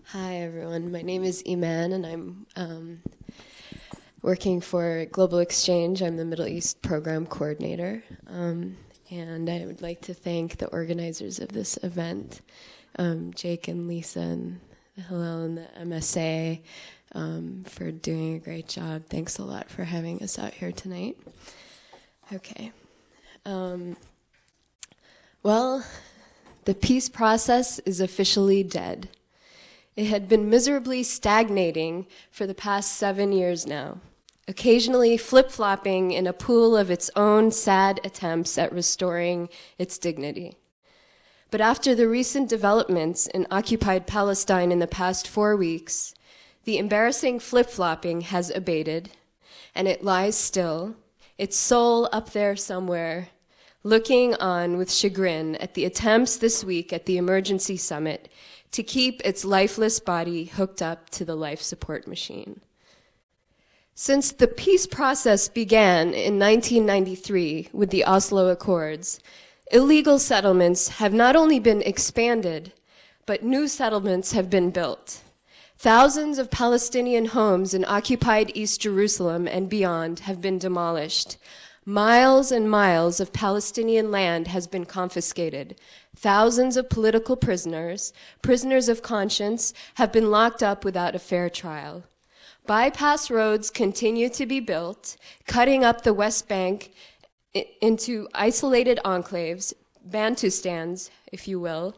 Hi, everyone. My name is Iman, and I'm working for Global Exchange. I'm the Middle East Program Coordinator. And I would like to thank the organizers of this event, Jake and Lisa and Hillel and the MSA, for doing a great job. Thanks a lot for having us out here tonight. Okay. Well, the peace process is officially dead. It had been miserably stagnating for the past 7 years now, occasionally flip-flopping in a pool of its own sad attempts at restoring its dignity. But after the recent developments in occupied Palestine in the past 4 weeks, the embarrassing flip-flopping has abated, and it lies still, its soul up there somewhere, looking on with chagrin at the attempts this week at the emergency summit to keep its lifeless body hooked up to the life support machine. Since the peace process began in 1993 with the Oslo Accords, illegal settlements have not only been expanded, but new settlements have been built. Thousands of Palestinian homes in occupied East Jerusalem and beyond have been demolished. Miles and miles of Palestinian land has been confiscated. Thousands of political prisoners, prisoners of conscience, have been locked up without a fair trial. Bypass roads continue to be built, cutting up the West Bank into isolated enclaves, Bantustans, if you will.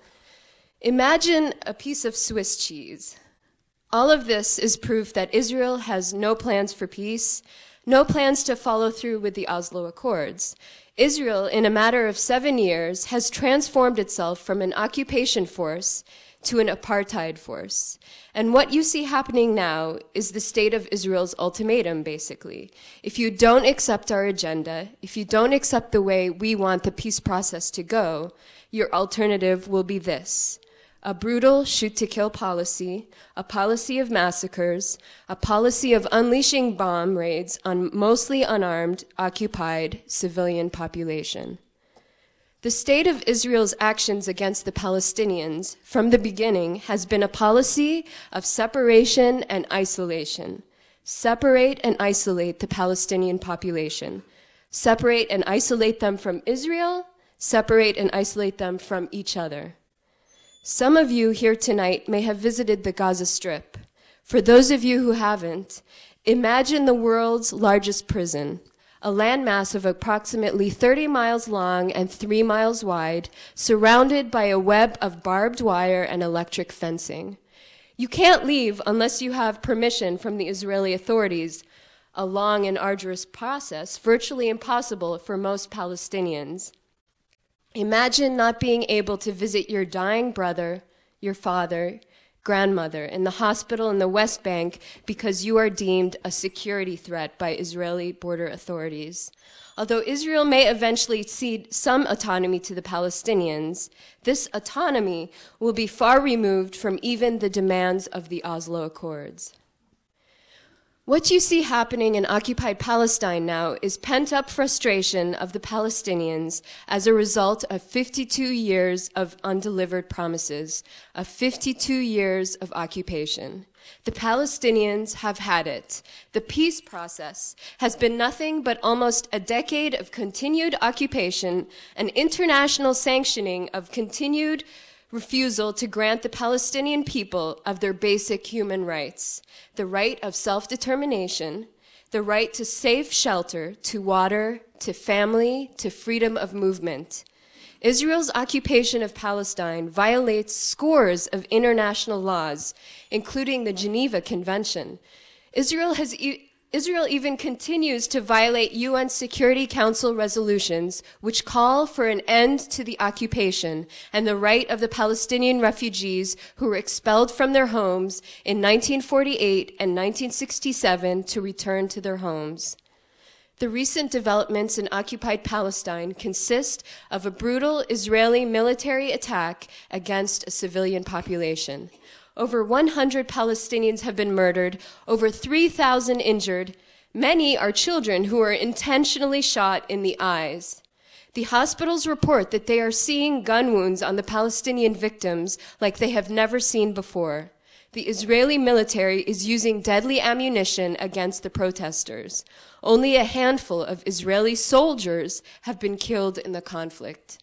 Imagine a piece of Swiss cheese. All of this is proof that Israel has no plans for peace, no plans to follow through with the Oslo Accords. Israel, in a matter of 7 years, has transformed itself from an occupation force to an apartheid force. And what you see happening now is the state of Israel's ultimatum, basically. If you don't accept our agenda, if you don't accept the way we want the peace process to go, your alternative will be this: a brutal shoot-to-kill policy, a policy of massacres, a policy of unleashing bomb raids on mostly unarmed, occupied civilian population. The state of Israel's actions against the Palestinians from the beginning has been a policy of separation and isolation. Separate and isolate the Palestinian population. Separate and isolate them from Israel. Separate and isolate them from each other. Some of you here tonight may have visited the Gaza Strip. For those of you who haven't, imagine the world's largest prison, a landmass of approximately 30 miles long and 3 miles wide, surrounded by a web of barbed wire and electric fencing. You can't leave unless you have permission from the Israeli authorities, a long and arduous process, virtually impossible for most Palestinians. Imagine not being able to visit your dying brother, your father, grandmother in the hospital in the West Bank because you are deemed a security threat by Israeli border authorities. Although Israel may eventually cede some autonomy to the Palestinians, this autonomy will be far removed from even the demands of the Oslo Accords. What you see happening in occupied Palestine now is pent-up frustration of the Palestinians as a result of 52 years of undelivered promises, of 52 years of occupation. The Palestinians have had it. The peace process has been nothing but almost a decade of continued occupation and international sanctioning of continued refusal to grant the Palestinian people of their basic human rights, the right of self-determination, the right to safe shelter, to water, to family, to freedom of movement. Israel's occupation of Palestine violates scores of international laws, including the Geneva Convention. Israel even continues to violate UN Security Council resolutions which call for an end to the occupation and the right of the Palestinian refugees who were expelled from their homes in 1948 and 1967 to return to their homes. The recent developments in occupied Palestine consist of a brutal Israeli military attack against a civilian population. Over 100 Palestinians have been murdered, over 3,000 injured. Many are children who are intentionally shot in the eyes. The hospitals report that they are seeing gun wounds on the Palestinian victims like they have never seen before. the Israeli military is using deadly ammunition against the protesters. Only a handful of Israeli soldiers have been killed in the conflict.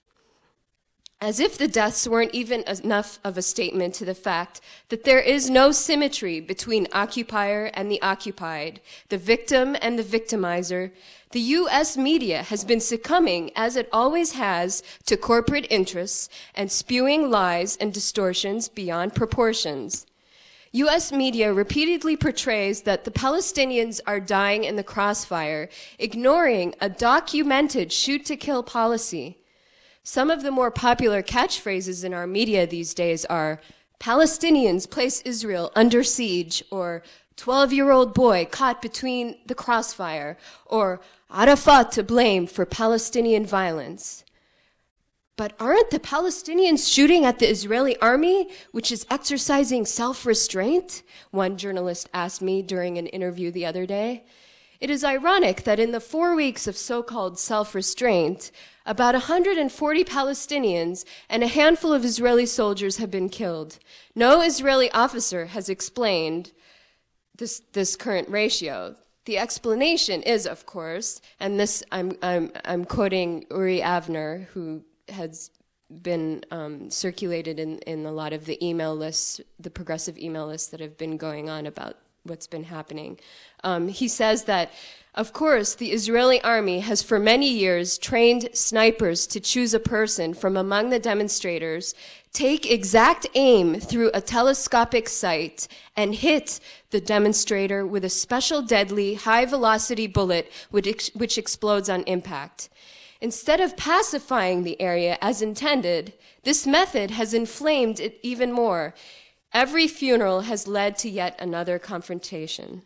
As if the deaths weren't even enough of a statement to the fact that there is no symmetry between occupier and the occupied, the victim and the victimizer, the U.S. media has been succumbing, as it always has, to corporate interests and spewing lies and distortions beyond proportions. U.S. media repeatedly portrays that the Palestinians are dying in the crossfire, ignoring a documented shoot-to-kill policy. Some of the more popular catchphrases in our media these days are, Palestinians place Israel under siege, or 12-year-old boy caught between the crossfire, or Arafat to blame for Palestinian violence. But aren't the Palestinians shooting at the Israeli army, which is exercising self-restraint? One journalist asked me during an interview the other day. It is ironic that in the 4 weeks of so-called self-restraint, about 140 Palestinians and a handful of Israeli soldiers have been killed. No Israeli officer has explained this current ratio. The explanation is, of course, and this I'm quoting Uri Avner, who has been circulated in a lot of the email lists, the progressive email lists that have been going on about what's been happening. He says that, of course, the Israeli army has for many years trained snipers to choose a person from among the demonstrators, take exact aim through a telescopic sight, and hit the demonstrator with a special deadly high-velocity bullet which explodes on impact. Instead of pacifying the area as intended, this method has inflamed it even more. Every funeral has led to yet another confrontation.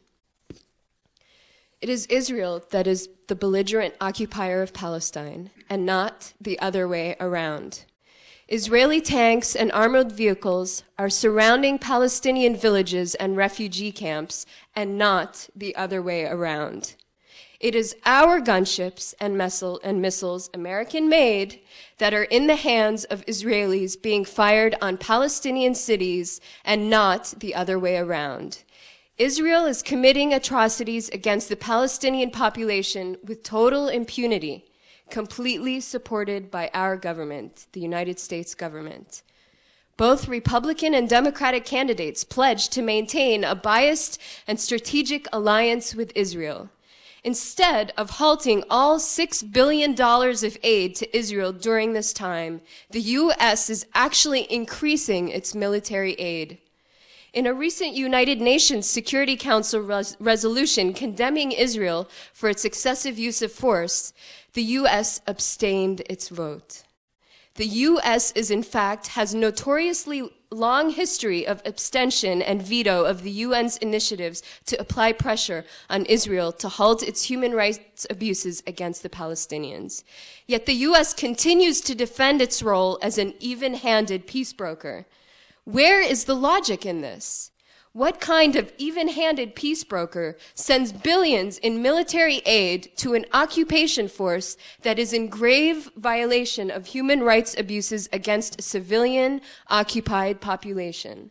It is Israel that is the belligerent occupier of Palestine, and not the other way around. Israeli tanks and armored vehicles are surrounding Palestinian villages and refugee camps, and not the other way around. It is our gunships and missiles, American-made, that are in the hands of Israelis being fired on Palestinian cities, and not the other way around. Israel is committing atrocities against the Palestinian population with total impunity, completely supported by our government, the United States government. Both Republican and Democratic candidates pledged to maintain a biased and strategic alliance with Israel. Instead of halting all $6 billion of aid to Israel during this time, the U.S. is actually increasing its military aid. In a recent United Nations Security Council resolution condemning Israel for its excessive use of force, the U.S. abstained its vote. The U.S. has notoriously long history of abstention and veto of the UN's initiatives to apply pressure on Israel to halt its human rights abuses against the Palestinians. Yet the U.S. continues to defend its role as an even-handed peace broker. Where is the logic in this? What kind of even-handed peace broker sends billions in military aid to an occupation force that is in grave violation of human rights abuses against a civilian occupied population?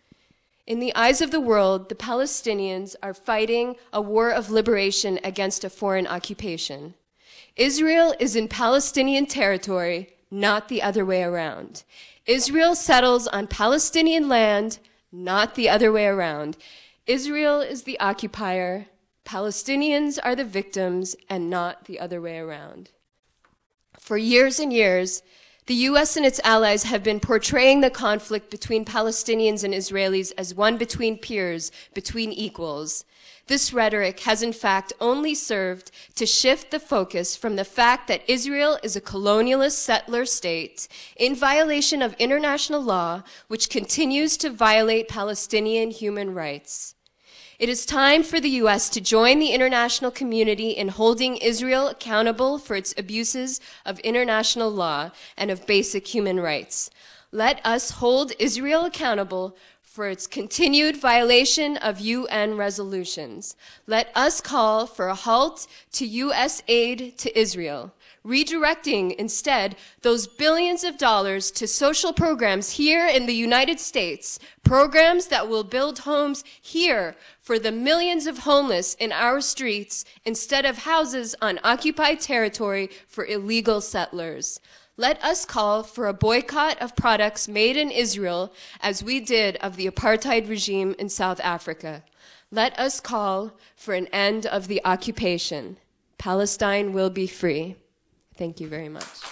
In the eyes of the world, the Palestinians are fighting a war of liberation against a foreign occupation. Israel is in Palestinian territory, not the other way around. Israel settles on Palestinian land, not the other way around. Israel is the occupier, Palestinians are the victims, and not the other way around. For years and years, the U.S. and its allies have been portraying the conflict between Palestinians and Israelis as one between peers, between equals. This rhetoric has in fact only served to shift the focus from the fact that Israel is a colonialist settler state in violation of international law, which continues to violate Palestinian human rights. It is time for the U.S. to join the international community in holding Israel accountable for its abuses of international law and of basic human rights. Let us hold Israel accountable for its continued violation of UN resolutions. Let us call for a halt to U.S. aid to Israel. redirecting instead those billions of dollars to social programs here in the United States, programs that will build homes here for the millions of homeless in our streets instead of houses on occupied territory for illegal settlers. Let us call for a boycott of products made in Israel as we did of the apartheid regime in South Africa. Let us call for an end of the occupation. Palestine will be free. Thank you very much.